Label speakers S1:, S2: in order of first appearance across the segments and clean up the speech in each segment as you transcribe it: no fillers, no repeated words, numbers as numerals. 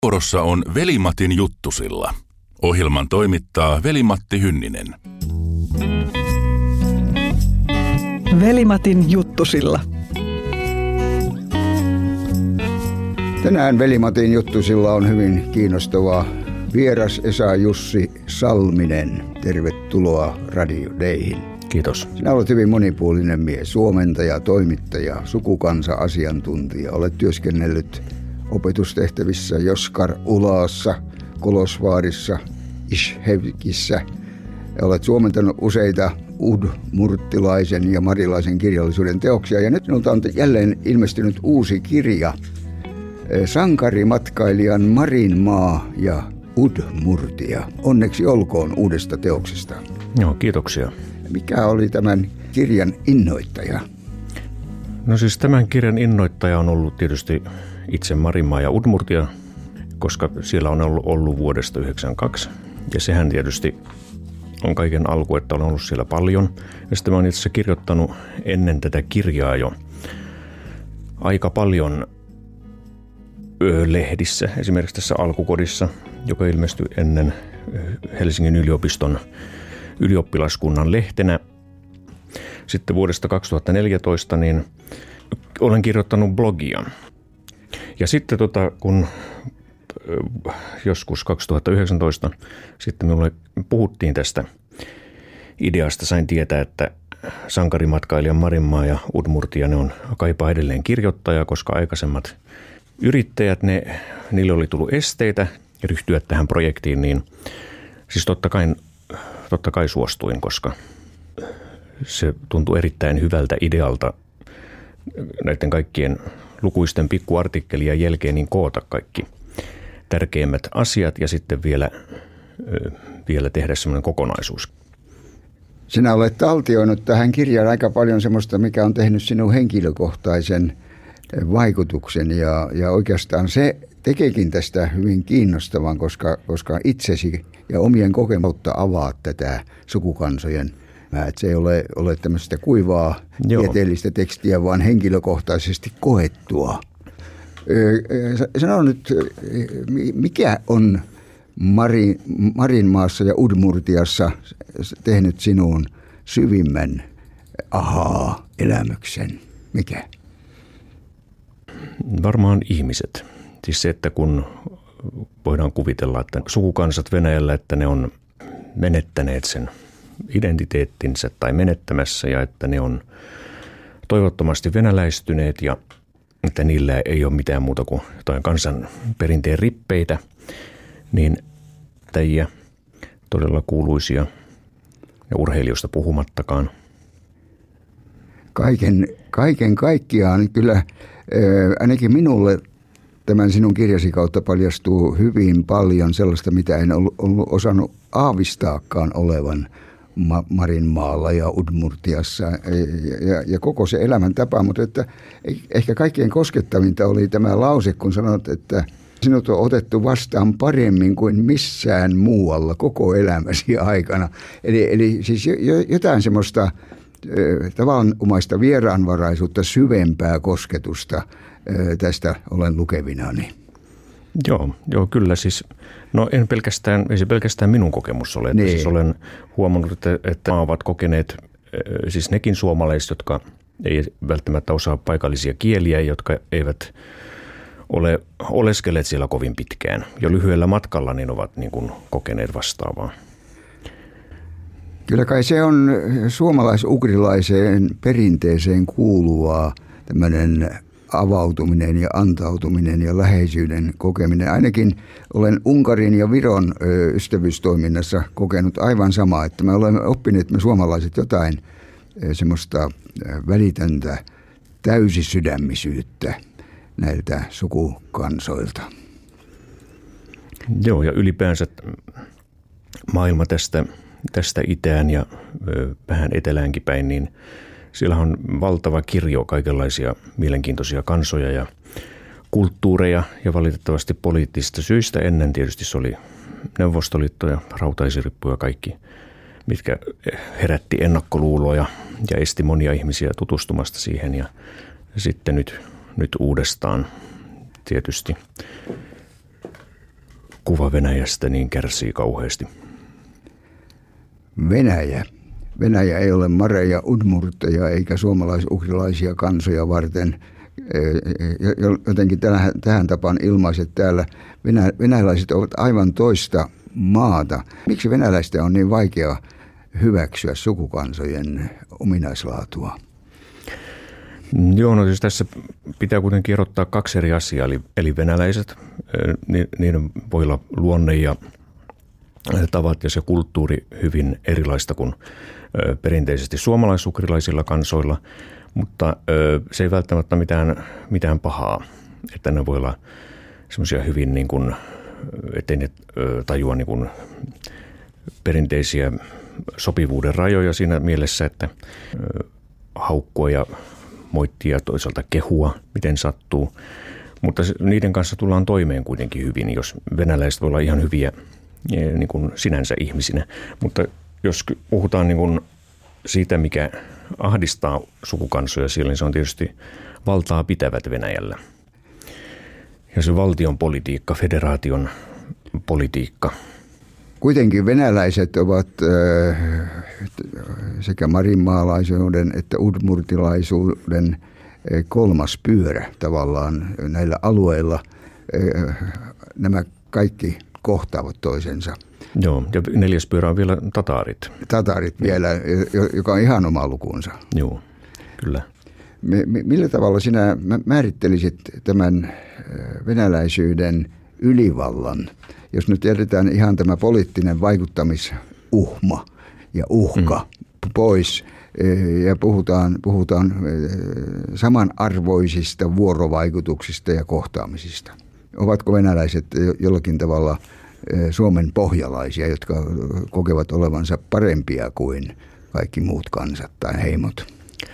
S1: Vuorossa on Veli-Matin juttusilla. Ohjelman toimittaa Veli-Matti Hynninen.
S2: Veli-Matin juttusilla.
S3: Tänään Veli-Matin juttusilla on hyvin kiinnostava vieras Esa Jussi Salminen. Tervetuloa Radio Dayhin.
S4: Kiitos.
S3: Sinä olet hyvin monipuolinen mies, suomentaja, toimittaja, sukukansa-asiantuntija. Olet työskennellyt opetustehtävissä Joskar Ulaassa, Kolosvaarissa, Ishevkissä. Olet suomentanut useita udmurttilaisen ja marilaisen kirjallisuuden teoksia. Ja nyt minulta on jälleen ilmestynyt uusi kirja. Sankarimatkailijan Marinmaa ja Udmurtia. Onneksi olkoon uudesta teoksesta.
S4: Joo, kiitoksia.
S3: Mikä oli tämän kirjan innoittaja?
S4: No siis tämän kirjan innoittaja on ollut tietysti itse Marinmaa ja Udmurtia, koska siellä on ollut vuodesta 1992. Ja sehän tietysti on kaiken alku, että on ollut siellä paljon. Ja sitten mä oon itse asiassa kirjoittanut ennen tätä kirjaa jo aika paljon lehdissä, esimerkiksi tässä Alkukodissa, joka ilmestyi ennen Helsingin yliopiston ylioppilaskunnan lehtenä. Sitten vuodesta 2014 niin olen kirjoittanut blogia. Ja sitten kun joskus 2019 sitten minulle puhuttiin tästä ideasta, sain tietää, että sankarimatkailijan Marinmaa ja Udmurtia, ne on kaipaa edelleen kirjoittajaa, koska aikaisemmat yrittäjät, niille oli tullut esteitä ryhtyä tähän projektiin, niin siis totta kai suostuin, koska se tuntui erittäin hyvältä idealta näiden kaikkien lukuisten pikkuartikkelien jälkeen niin koota kaikki tärkeimmät asiat ja sitten vielä tehdä semmoinen kokonaisuus.
S3: Sinä olet taltioinut tähän kirjaan aika paljon semmoista, mikä on tehnyt sinun henkilökohtaisen vaikutuksen ja oikeastaan se tekeekin tästä hyvin kiinnostavan, koska itsesi ja omien kokemusta avaat tätä sukukansojen. Että se ei ole tämmöistä kuivaa tieteellistä tekstiä, vaan henkilökohtaisesti koettua. Sano nyt, mikä on Marinmaassa ja Udmurtiassa tehnyt sinun syvimmän ahaa-elämyksen? Mikä?
S4: Varmaan ihmiset. Siis se, että kun voidaan kuvitella, että sukukansat Venäjällä, että ne on menettäneet sen identiteettinsä tai menettämässä ja että ne on toivottomasti venäläistyneet ja että niillä ei ole mitään muuta kuin jotain kansanperinteen rippeitä, niin täjiä todella kuuluisia ja urheilijoista puhumattakaan.
S3: Kaiken kaikkiaan kyllä ainakin minulle tämän sinun kirjasi kautta paljastuu hyvin paljon sellaista, mitä en ollut osannut aavistaakaan olevan Marinmaalla ja Udmurtiassa ja koko se elämäntapa, mutta että ehkä kaikkein koskettavinta oli tämä lause, kun sanot, että sinut on otettu vastaan paremmin kuin missään muualla koko elämäsi aikana. Eli siis jotain semmoista tavanomaista vieraanvaraisuutta, syvempää kosketusta tästä olen lukevinani.
S4: Joo, kyllä siis. No ei se pelkästään minun kokemus ole. Niin. Siis olen huomannut, että ovat kokeneet siis nekin suomalaiset, jotka ei välttämättä osaa paikallisia kieliä, jotka eivät ole oleskelleet siellä kovin pitkään. Jo lyhyellä matkalla niin ovat niin kuin kokeneet vastaavaa.
S3: Kyllä kai se on suomalais-ugrilaiseen perinteeseen kuuluvaa tämmöinen avautuminen ja antautuminen ja läheisyyden kokeminen. Ainakin olen Unkarin ja Viron ystävyystoiminnassa kokenut aivan samaa, että me olemme oppineet me suomalaiset jotain semmoista välitöntä täysisydämisyyttä näiltä sukukansoilta.
S4: Joo, ja ylipäänsä maailma tästä itään ja vähän eteläänkin päin, niin siellä on valtava kirjo kaikenlaisia mielenkiintoisia kansoja ja kulttuureja ja valitettavasti poliittisista syistä. Ennen tietysti se oli Neuvostoliitto ja rautaisirippu ja kaikki, mitkä herätti ennakkoluuloja ja esti monia ihmisiä tutustumasta siihen. Ja sitten nyt uudestaan tietysti kuva Venäjästä niin kärsii kauheasti?
S3: Venäjä ei ole mareja, udmurtteja eikä suomalais-ugrilaisia kansoja varten. Jotenkin tähän tapaan ilmaiset täällä venäläiset ovat aivan toista maata. Miksi venäläistä on niin vaikea hyväksyä sukukansojen ominaislaatua?
S4: Joo, no siis tässä pitää kuitenkin erottaa kaksi eri asiaa, eli venäläiset, niiden voi olla luonne ja tavat ja se kulttuuri hyvin erilaista kuin perinteisesti suomalaisukrilaisilla kansoilla, mutta se ei välttämättä mitään pahaa, että ne voi olla semmoisia hyvin niin kuin, ettei ne tajua niin kuin perinteisiä sopivuuden rajoja siinä mielessä, että haukkua ja moittia toisaalta kehua, miten sattuu, mutta niiden kanssa tullaan toimeen kuitenkin hyvin, jos venäläiset voi olla ihan hyviä niin kuin sinänsä ihmisinä, mutta jos puhutaan niin kuin siitä, mikä ahdistaa sukukansoja siellä, niin se on tietysti valtaa pitävät Venäjällä. Ja se valtion politiikka, federaation politiikka.
S3: Kuitenkin venäläiset ovat sekä marinmaalaisuuden että udmurtilaisuuden kolmas pyörä tavallaan näillä alueilla. Nämä kaikki kohtaavat toisensa.
S4: Joo, ja neljäs pyörä on vielä tataarit.
S3: Tataarit vielä, joka on ihan oma lukunsa.
S4: Joo, kyllä.
S3: Millä tavalla sinä määrittelisit tämän venäläisyyden ylivallan, jos nyt jätetään ihan tämä poliittinen vaikuttamisuhma ja uhka pois ja puhutaan samanarvoisista vuorovaikutuksista ja kohtaamisista? Ovatko venäläiset jollakin tavalla Suomen pohjalaisia, jotka kokevat olevansa parempia kuin kaikki muut kansat tai heimot?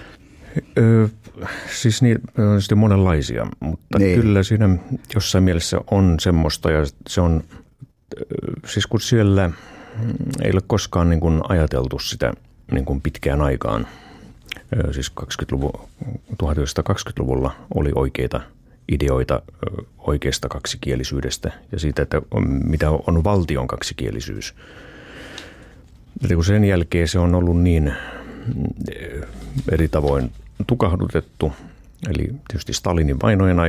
S4: Siis niitä on sitten monenlaisia, mutta niin. Kyllä siinä jossain mielessä on semmoista, ja se on, siis kun siellä ei ole koskaan niin kuin ajateltu sitä niin kuin pitkään aikaan, siis 1920-luvulla oli oikeita ideoita oikeasta kaksikielisyydestä ja siitä, että mitä on valtion kaksikielisyys. Että kun sen jälkeen se on ollut niin eri tavoin tukahdutettu, eli tietysti Stalinin vainojen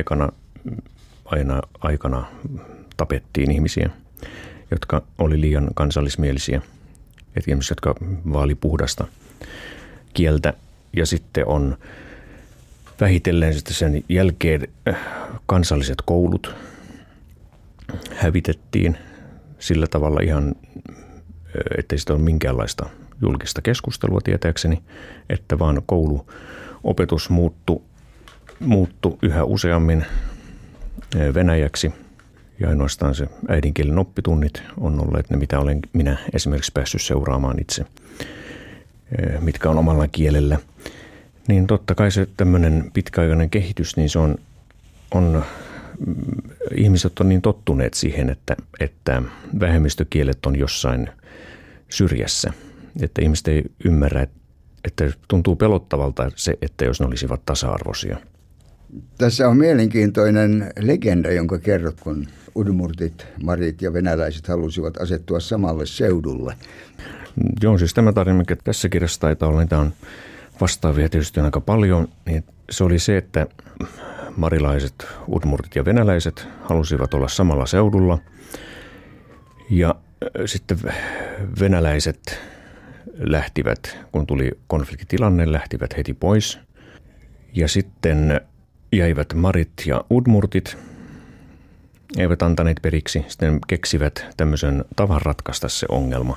S4: aikana tapettiin ihmisiä, jotka oli liian kansallismielisiä, että ihmiset, jotka vaali puhdasta kieltä, ja sitten on vähitellen sitten sen jälkeen kansalliset koulut hävitettiin sillä tavalla ihan, ettei sitä ole minkäänlaista julkista keskustelua tietääkseni, että vaan kouluopetus muuttui yhä useammin venäjäksi ja ainoastaan se äidinkielen oppitunnit on olleet ne, mitä olen minä esimerkiksi päässyt seuraamaan itse, mitkä on omalla kielellä. Niin totta kai se tämmöinen pitkäaikainen kehitys, niin se on ihmiset on niin tottuneet siihen, että vähemmistökielet on jossain syrjässä, että ihmiset ei ymmärrä, että tuntuu pelottavalta se, että jos ne olisivat tasa-arvoisia.
S3: Tässä on mielenkiintoinen legenda, jonka kerrot, kun udmurtit, marit ja venäläiset halusivat asettua samalle seudulle.
S4: Joo, siis tämä tarina, mikä tässä kirjassa taitaa olla, niitä on vastaavia tietysti aika paljon, niin se oli se, että marilaiset, udmurtit ja venäläiset halusivat olla samalla seudulla ja sitten venäläiset lähtivät, kun tuli konfliktitilanne, lähtivät heti pois ja sitten jäivät marit ja udmurtit, eivät antaneet periksi, sitten keksivät tämmöisen tavan ratkaista se ongelma,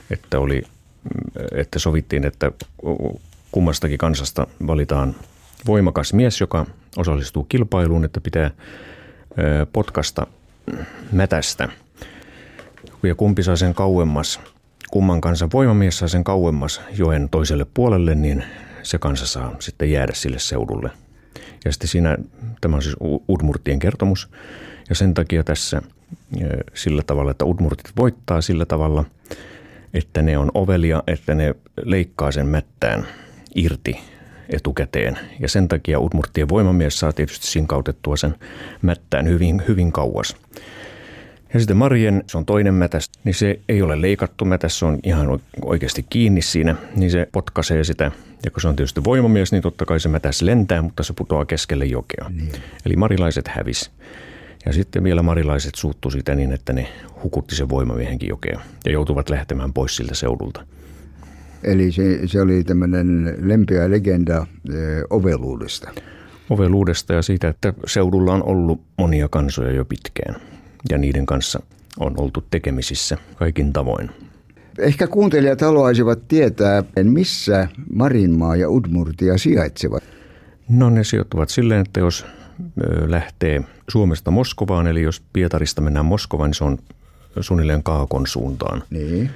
S4: että sovittiin, että kummastakin kansasta valitaan voimakas mies, joka osallistuu kilpailuun, että pitää potkasta mätästä. Ja kumpi saa sen kauemmas, kumman kansan voimamies saa sen kauemmas joen toiselle puolelle, niin se kansa saa sitten jäädä sille seudulle. Ja sitten tämä on siis udmurtien kertomus, ja sen takia tässä sillä tavalla, että udmurtit voittaa sillä tavalla, että ne on ovelia, että ne leikkaa sen mättään irti etukäteen. Ja sen takia udmurttien voimamies saa tietysti sinkautettua sen mättään hyvin, hyvin kauas. Ja sitten Marien, se on toinen mätäs, niin se ei ole leikattu mätäs, se on ihan oikeasti kiinni siinä, niin se potkaisee sitä. Ja kun se on tietysti voimamies, niin totta kai se mätäs lentää, mutta se putoaa keskelle jokea. Niin. Eli marilaiset hävisi. Ja sitten vielä marilaiset suuttu siitä niin, että ne hukutti sen voimamiehenkin jokea ja joutuvat lähtemään pois siltä seudulta.
S3: Eli se oli tämmöinen lempeä legenda oveluudesta.
S4: Oveluudesta ja siitä, että seudulla on ollut monia kansoja jo pitkään ja niiden kanssa on oltu tekemisissä kaikin tavoin.
S3: Ehkä kuuntelijat haluaisivat tietää, missä Marinmaa ja Udmurtia sijaitsevat.
S4: No ne sijoittuvat silleen, että jos lähtee Suomesta Moskovaan, eli jos Pietarista mennään Moskovaan, niin se on suunnilleen Kaakon suuntaan.
S3: Niin.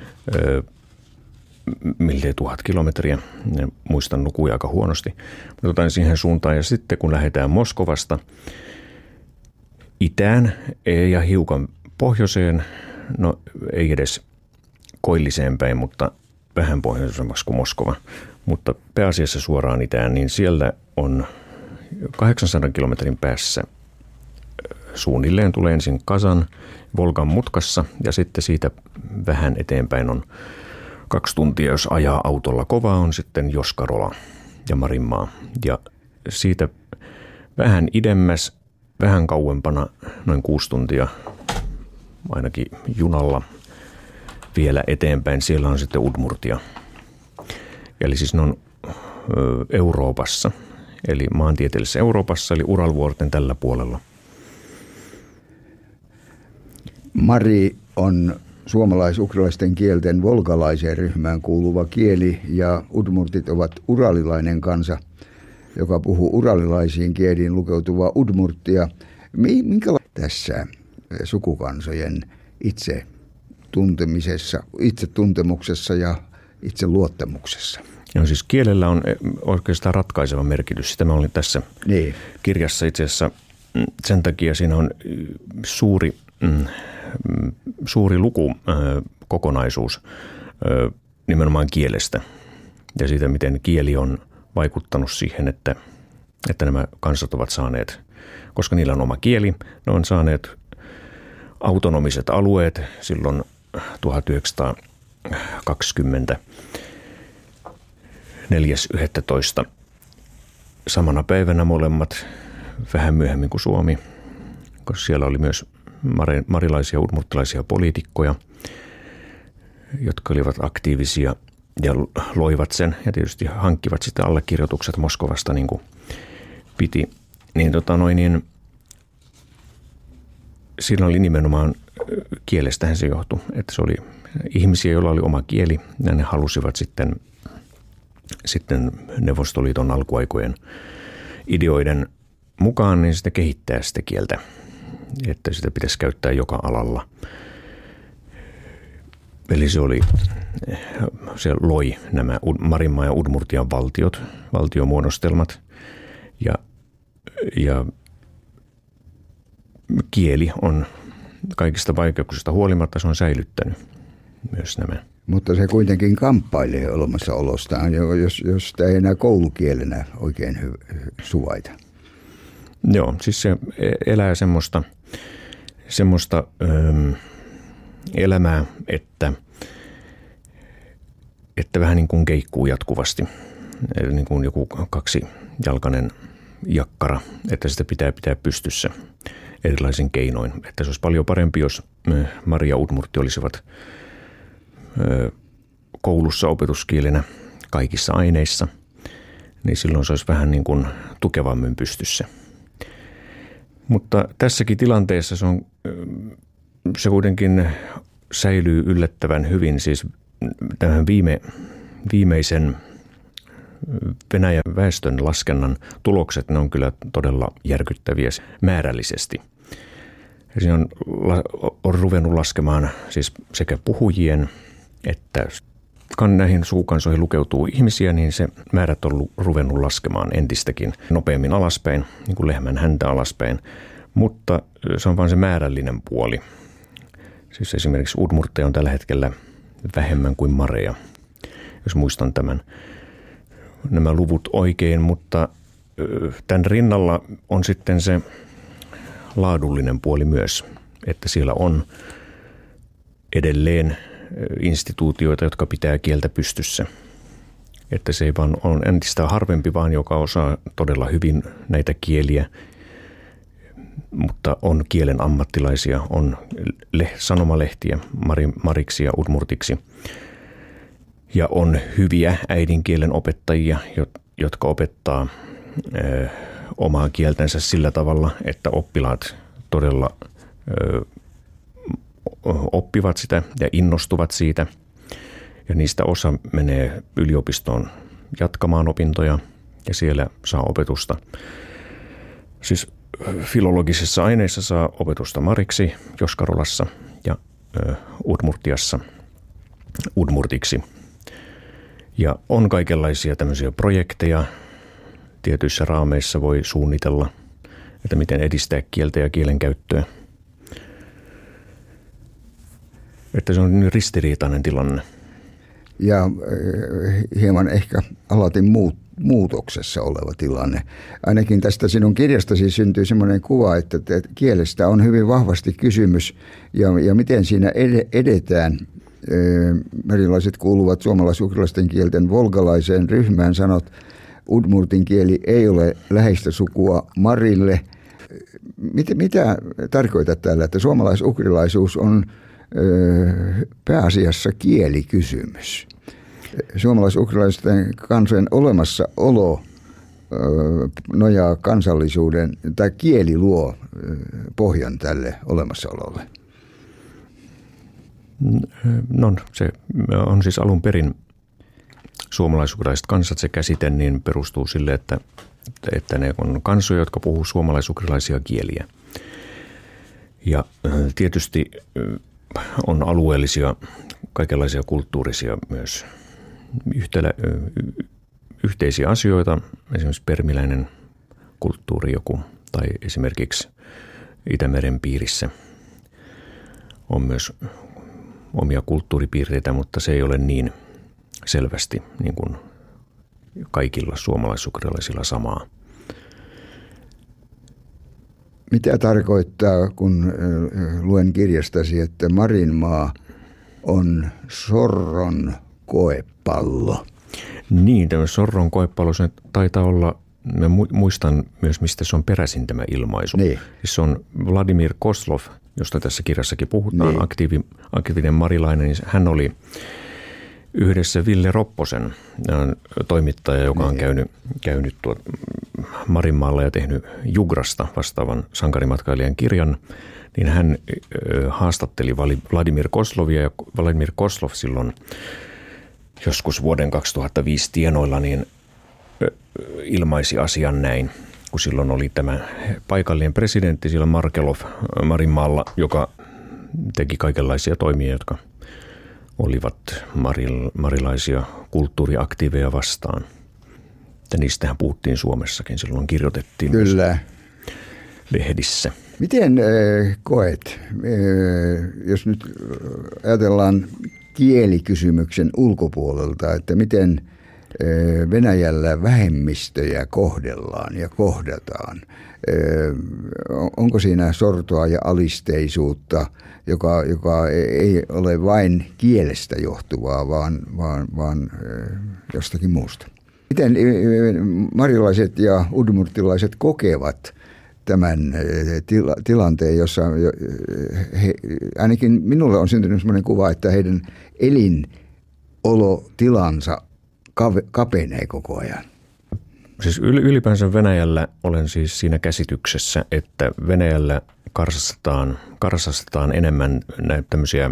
S4: Miltei 1000 kilometriä, muistan lukuja aika huonosti, mutta otan siihen suuntaan. Ja sitten kun lähdetään Moskovasta itään ja hiukan pohjoiseen, no ei edes koilliseen päin, mutta vähän pohjoisemmaksi kuin Moskova, mutta pääasiassa suoraan itään, niin siellä on 800 kilometrin päässä suunnilleen tulee ensin Kazan Volgan mutkassa ja sitten siitä vähän eteenpäin on 2 tuntia, jos ajaa autolla kovaa, on sitten Joskarola ja Marinmaa. Ja siitä vähän idemmäs, vähän kauempana, noin 6 tuntia ainakin junalla vielä eteenpäin, siellä on sitten Udmurtia. Eli siis ne on Euroopassa, eli maantieteellisessä Euroopassa, eli Uralvuorten tällä puolella.
S3: Mari on suomalais-ukrainalaisten kielten volgalaiseen ryhmään kuuluva kieli ja udmurtit ovat uralilainen kansa, joka puhuu uralilaisiin kieliin lukeutuvaa udmurttia. Minkälaista tässä sukukansojen itsetuntemuksessa ja itseluottamuksessa?
S4: Ja siis kielellä on oikeastaan ratkaiseva merkitys. Sitä mä olin tässä kirjassa itse asiassa. Sen takia siinä on suuri lukukokonaisuus nimenomaan kielestä ja siitä, miten kieli on vaikuttanut siihen, että nämä kansat ovat saaneet, koska niillä on oma kieli, ne on saaneet autonomiset alueet silloin 1920 4.11. Samana päivänä molemmat, vähän myöhemmin kuin Suomi, koska siellä oli myös marilaisia ja udmurtilaisia poliitikkoja, jotka olivat aktiivisia ja loivat sen ja tietysti hankkivat sitten allekirjoitukset Moskovasta niin kuin piti. Niin, siinä oli nimenomaan kielestähän se johtui, että se oli ihmisiä, joilla oli oma kieli ja ne halusivat sitten Neuvostoliiton alkuaikojen ideoiden mukaan niin sitä kehittää sitä kieltä, että sitä pitäisi käyttää joka alalla. Eli se loi nämä Marinmaa ja Udmurtian valtiomuodostelmat ja kieli on kaikista vaikeuksista huolimatta, se on säilyttänyt myös nämä.
S3: Mutta se kuitenkin kamppailee olemassaolostaan, jos sitä ei enää koulukielenä oikein suvaita.
S4: Joo, siis se elää semmoista elämää, että vähän niin kuin keikkuu jatkuvasti. Eli niin kuin joku 2-jalkainen jakkara, että sitä pitää pystyssä erilaisin keinoin. Että se olisi paljon parempi, jos Mari ja Udmurtti olisivat koulussa opetuskielenä kaikissa aineissa, niin silloin se olisi vähän niin kuin tukevammin pystyssä. Mutta tässäkin tilanteessa se kuitenkin säilyy yllättävän hyvin. Siis tämän viimeisen Venäjän väestön laskennan tulokset, ne on kyllä todella järkyttäviä määrällisesti. Ja siinä on ruvennut laskemaan siis sekä puhujien että näihin suukansoihin lukeutuu ihmisiä, niin se määrät on ruvennut laskemaan entistäkin nopeammin alaspäin, niin kuin lehmän häntä alaspäin. Mutta se on vain se määrällinen puoli. Siis esimerkiksi udmurtteja on tällä hetkellä vähemmän kuin mareja, jos muistan nämä luvut oikein, mutta tämän rinnalla on sitten se laadullinen puoli myös. että siellä on edelleen instituutioita, jotka pitää kieltä pystyssä. Että se ei vaan on entistä harvempi, vaan joka osaa todella hyvin näitä kieliä, mutta on kielen ammattilaisia, on sanomalehtiä Mariksi ja Udmurtiksi. Ja on hyviä äidinkielen opettajia, jotka opettaa omaa kieltänsä sillä tavalla, että oppilaat todella oppivat sitä ja innostuvat siitä. Ja niistä osa menee yliopistoon jatkamaan opintoja ja siellä saa opetusta. Siis filologisissa aineissa saa opetusta Mariksi, Joskarolassa ja Udmurtiassa Udmurtiksi. Ja on kaikenlaisia tämmöisiä projekteja. Tietyissä raameissa voi suunnitella, että miten edistää kieltä ja kielen käyttöä. Että se on ristiriitainen tilanne.
S3: Ja hieman ehkä alati muutoksessa oleva tilanne. Ainakin tästä sinun kirjastasi syntyy semmoinen kuva, että kielestä on hyvin vahvasti kysymys ja miten siinä edetään. Merilaiset kuuluvat suomalais-ugrilaisten kielten volgalaiseen ryhmään. Sanot, udmurtin kieli ei ole läheistä sukua marille. Mitä tarkoitat tällä, että suomalais-ugrilaisuus on pääasiassa kielikysymys? Suomalais-ugrilaisten kansojen olemassaolo nojaa kansallisuuden, tai kieli luo pohjan tälle olemassaololle.
S4: No, se on siis alun perin suomalais-ugrilaiset kansat, se käsite niin perustuu sille, että ne on kansoja, jotka puhuu suomalais-ugrilaisia kieliä. Ja tietysti on alueellisia, kaikenlaisia kulttuurisia myös yhteisiä asioita, esimerkiksi permiläinen kulttuuri joku, tai esimerkiksi Itämeren piirissä on myös omia kulttuuripiirteitä, mutta se ei ole niin selvästi niin kuin kaikilla suomalais-ugrilaisilla samaa.
S3: Mitä tarkoittaa, kun luen kirjastasi, että Marinmaa on sorron koepallo?
S4: Niin, tämä sorron koepallo, se taitaa olla, mä muistan myös, mistä se on peräisin tämä ilmaisu. Niin. Se on Vladimir Kozlov, josta tässä kirjassakin puhutaan, niin. Aktiivinen marilainen, niin hän oli yhdessä Ville Ropposen toimittaja, joka on käynyt Marinmaalla ja tehnyt Jugrasta vastaavan sankarimatkailijan kirjan, niin hän haastatteli Vladimir Kozlovia, ja Vladimir Kozlov silloin joskus vuoden 2005 tienoilla niin ilmaisi asian näin, kun silloin oli tämä paikallinen presidentti siellä Markelov Marinmaalla, joka teki kaikenlaisia toimia, jotka olivat marilaisia kulttuuriaktiiveja vastaan. Ja niistähän puhuttiin Suomessakin, silloin kirjoitettiin
S3: kyllä
S4: lehdissä.
S3: Miten koet, jos nyt ajatellaan kielikysymyksen ulkopuolelta, että miten Venäjällä vähemmistöjä kohdellaan ja kohdataan? Onko siinä sortoa ja alisteisuutta, joka ei ole vain kielestä johtuvaa, vaan jostakin muusta? Miten marilaiset ja udmurtilaiset kokevat tämän tilanteen, jossa ainakin minulle on syntynyt sellainen kuva, että heidän elinolotilansa kapenee koko ajan?
S4: Siis ylipäänsä Venäjällä olen siis siinä käsityksessä, että Venäjällä karsastetaan enemmän näitä tämmöisiä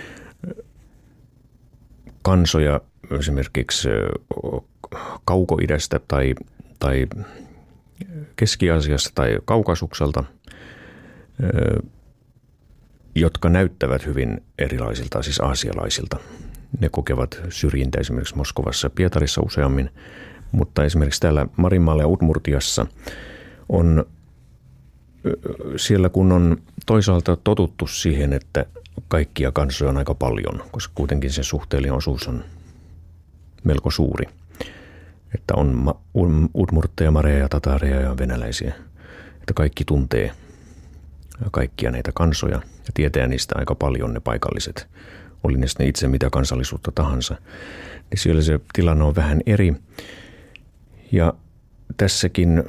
S4: kansoja esimerkiksi Kauko-idästä tai Keski-Aasiasta tai Kaukasukselta, jotka näyttävät hyvin erilaisilta, siis aasialaisilta. Ne kokevat syrjintä esimerkiksi Moskovassa ja Pietarissa useammin, mutta esimerkiksi täällä Marinmaalla ja Udmurtiassa on siellä, kun on toisaalta totuttu siihen, että kaikkia kansoja on aika paljon, koska kuitenkin se suhteellinen osuus on melko suuri. Että on udmurtteja, mareja ja tatareja ja venäläisiä, että kaikki tuntee kaikkia näitä kansoja ja tietää niistä aika paljon ne paikalliset, oli ne itse mitä kansallisuutta tahansa, niin siellä se tilanne on vähän eri. Ja tässäkin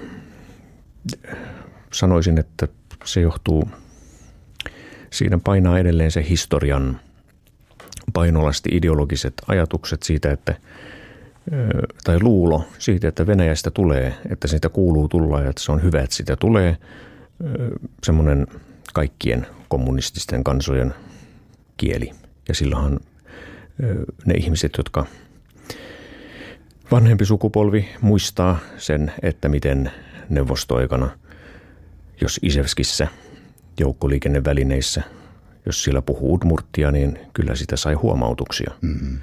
S4: sanoisin, että se johtuu, siinä painaa edelleen se historian painolasti ideologiset ajatukset siitä, että tai luulo siitä, että Venäjästä tulee, että siitä kuuluu tulla ja että se on hyvä, että siitä tulee semmoinen kaikkien kommunististen kansojen kieli. Ja silloinhan ne ihmiset, jotka vanhempi sukupolvi muistaa sen, että miten neuvostoaikana, jos Izevskissä joukkoliikennevälineissä, jos siellä puhuu udmurttia, niin kyllä sitä sai huomautuksia,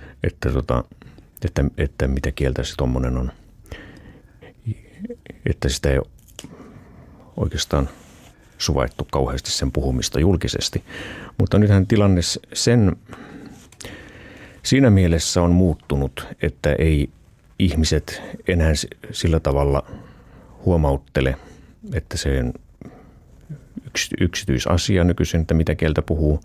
S4: että mitä kieltä se tommonen on. Että sitä ei oikeastaan suvaittu kauheasti sen puhumista julkisesti. Mutta nythän tilanne siinä mielessä on muuttunut, että ei ihmiset enää sillä tavalla huomauttele, että se on yksityisasia nykyisin, että mitä kieltä puhuu,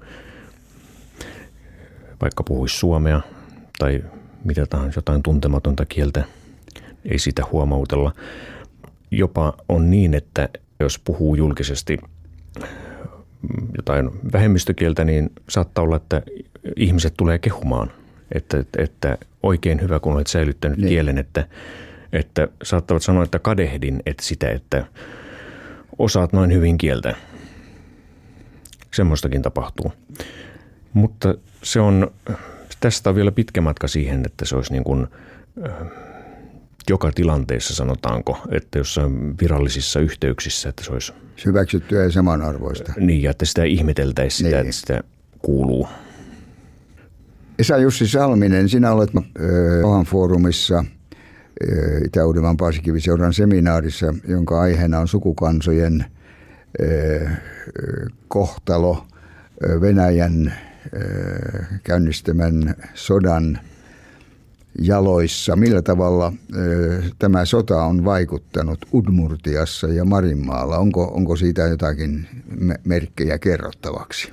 S4: vaikka puhuisi suomea tai mitä tahansa jotain tuntematonta kieltä, ei sitä huomautella. Jopa on niin, että jos puhuu julkisesti jotain vähemmistökieltä, niin saattaa olla, että ihmiset tulee kehumaan, että oikein hyvä, kun olet säilyttänyt kielen, että saattavat sanoa, että kadehdin sitä, että osaat noin hyvin kieltä. Semmoistakin tapahtuu. Mutta tästä on vielä pitkä matka siihen, että se olisi niin kuin joka tilanteessa, sanotaanko, että jossain virallisissa yhteyksissä, että se olisi
S3: hyväksyttyä ja samanarvoista.
S4: Niin, ja että sitä ihmeteltäisiin sitä, että sitä kuuluu.
S3: Esa-Jussi Salminen, sinä olet Rauhan foorumissa Itä-Uudenmaan Paasikiviseuran seminaarissa, jonka aiheena on sukukansojen kohtalo Venäjän käynnistämän sodan jaloissa. Millä tavalla tämä sota on vaikuttanut Udmurtiassa ja Marinmaalla? Onko siitä jotakin merkkejä kerrottavaksi?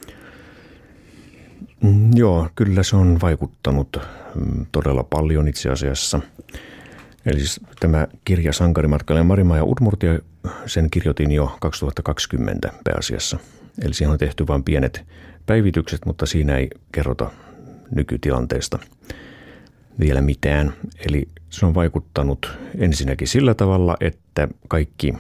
S4: Joo, kyllä se on vaikuttanut todella paljon itse asiassa. Eli tämä kirja Sankarimatkailija Marinmaa ja Udmurtia, sen kirjoitin jo 2020 pääasiassa. Eli siihen on tehty vain pienet päivitykset, mutta siinä ei kerrota nykytilanteesta vielä mitään. Eli se on vaikuttanut ensinnäkin sillä tavalla, että kaikki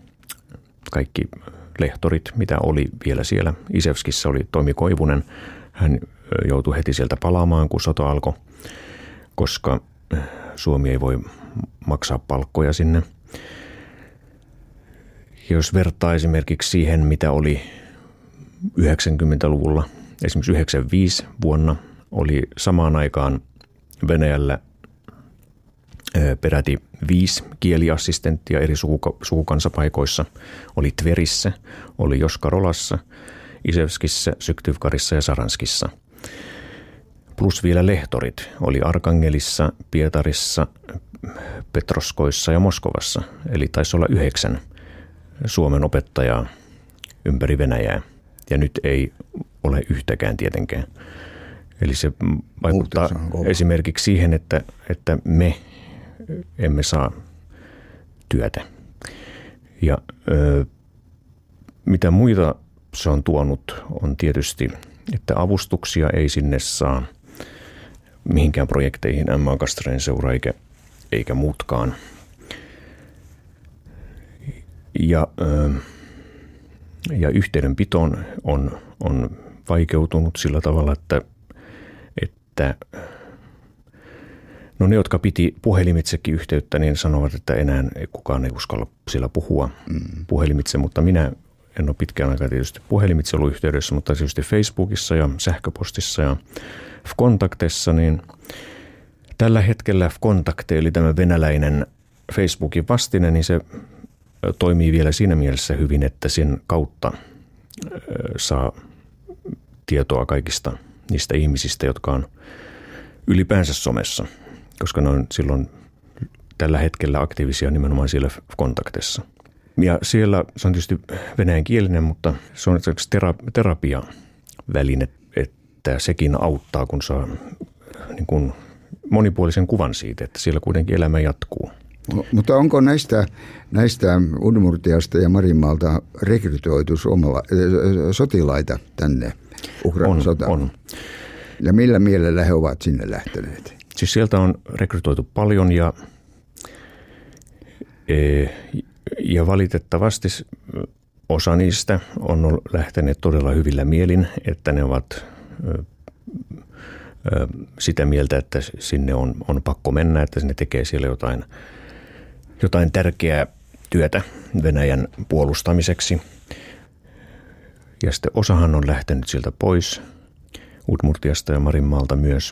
S4: lehtorit, mitä oli vielä siellä Izevskissä, oli Toimi Koivunen. Hän joutui heti sieltä palaamaan, kun sota alkoi, koska Suomi ei voi maksaa palkkoja sinne. Jos vertaa esimerkiksi siihen, mitä oli 90-luvulla, esimerkiksi 95 vuonna, oli samaan aikaan Venäjällä peräti 5 kieliassistenttia eri sukukansapaikoissa. Oli Tverissä, oli Joskarolassa, Izevskissä, Syktyvkarissa ja Saranskissa. Plus vielä lehtorit oli Arkangelissa, Pietarissa, Petroskoissa ja Moskovassa. Eli taisi olla 9 Suomen opettajaa ympäri Venäjää. Ja nyt ei ole yhtäkään tietenkään. Eli se vaikuttaa esimerkiksi siihen, että me emme saa työtä. Ja mitä muita se on tuonut, on tietysti, että avustuksia ei sinne saa mihinkään projekteihin, M.A. Castrén seura eikä muutkaan. Ja yhteydenpitoon on vaikeutunut sillä tavalla, että no ne, jotka piti puhelimitsekin yhteyttä, niin sanovat, että enää kukaan ei uskalla sillä puhua puhelimitse, mutta minä en ole pitkään aikaa tietysti puhelimitse ollut yhteydessä, mutta tietysti Facebookissa ja sähköpostissa ja F-kontaktessa, niin tällä hetkellä F-kontakte, eli tämä venäläinen Facebookin vastine, niin se toimii vielä siinä mielessä hyvin, että sen kautta saa tietoa kaikista niistä ihmisistä, jotka on ylipäänsä somessa, koska ne on silloin tällä hetkellä aktiivisia nimenomaan siellä kontaktissa. Ja siellä se on tietysti venäjänkielinen, mutta se on esimerkiksi terapiaväline, että sekin auttaa, kun saa niin kuin monipuolisen kuvan siitä, että siellä kuitenkin elämä jatkuu.
S3: Mutta onko näistä Udmurtiasta ja Marinmaalta rekrytoitu sotilaita tänne Ukrainan sotaan?
S4: On.
S3: Ja millä mielellä he ovat sinne lähteneet?
S4: Siis sieltä on rekrytoitu paljon ja valitettavasti osa niistä on lähteneet todella hyvillä mielin, että ne ovat sitä mieltä, että sinne on pakko mennä, että sinne tekee siellä jotain tärkeää työtä Venäjän puolustamiseksi. Ja sitten osahan on lähtenyt sieltä pois, Udmurtiasta ja Marinmaalta myös.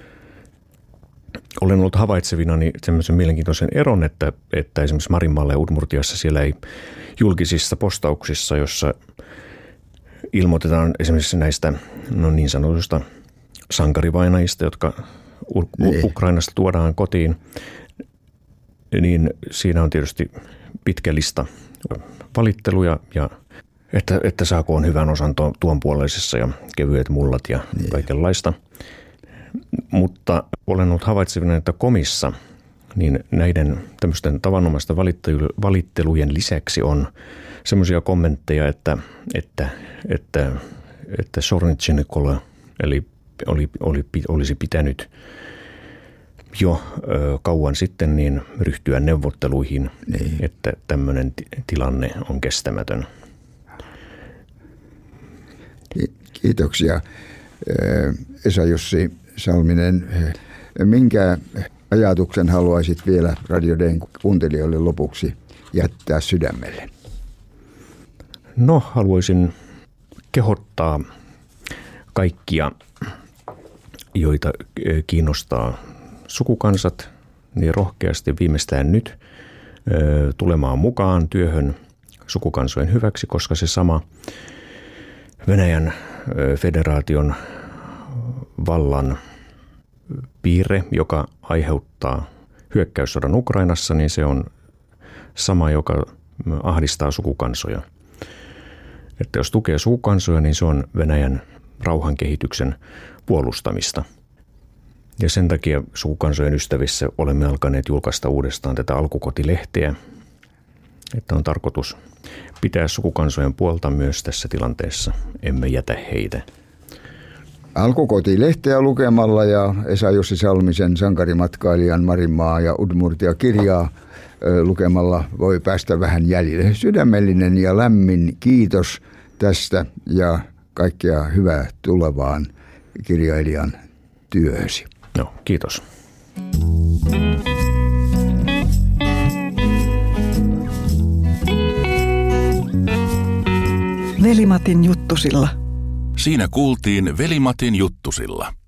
S4: Olen ollut havaitsevinani semmoisen mielenkiintoisen eron, että esimerkiksi Marinmaalla ja Udmurtiassa siellä ei julkisissa postauksissa, jossa ilmoitetaan esimerkiksi näistä niin sanotusta sankarivainajista, jotka Ukrainasta tuodaan kotiin, niin siinä on tietysti pitkä lista valitteluja ja että saakoon hyvän osan tuonpuoleisessa ja kevyet mullat ja kaikenlaista. Mutta olen ollut havaitsevina, että komissa niin näiden tämmöisten tavanomaisten valittelujen lisäksi on semmoisia kommentteja, että Sornitsenikolla eli olisi pitänyt jo kauan sitten niin ryhtyä neuvotteluihin, että tämmöinen tilanne on kestämätön.
S3: Kiitoksia. Esa-Jussi Salminen, minkä ajatuksen haluaisit vielä Radio Dayn kuuntelijoille lopuksi jättää sydämelle?
S4: No, haluaisin kehottaa kaikkia, joita kiinnostaa sukukansat, niin rohkeasti viimeistään nyt tulemaan mukaan työhön sukukansojen hyväksi, koska se sama Venäjän federaation vallan piirre, joka aiheuttaa hyökkäyssodan Ukrainassa, niin se on sama, joka ahdistaa sukukansoja. Että jos tukee sukukansoja, niin se on Venäjän rauhankehityksen puolustamista. Ja sen takia sukukansojen ystävissä olemme alkaneet julkaista uudestaan tätä Alkukoti-lehteä, että on tarkoitus pitää sukukansojen puolta myös tässä tilanteessa. Emme jätä heitä.
S3: Alkukoti-lehteä lukemalla ja Esa-Jussi Salmisen sankarimatkailijan Marinmaa ja Udmurtia kirjaa lukemalla voi päästä vähän jäljille. Sydämellinen ja lämmin kiitos tästä ja kaikkea hyvää tulevaan kirjailijan työhösi.
S4: No, kiitos.
S2: Veli-Matin juttusilla.
S1: Siinä kuultiin Veli-Matin juttusilla.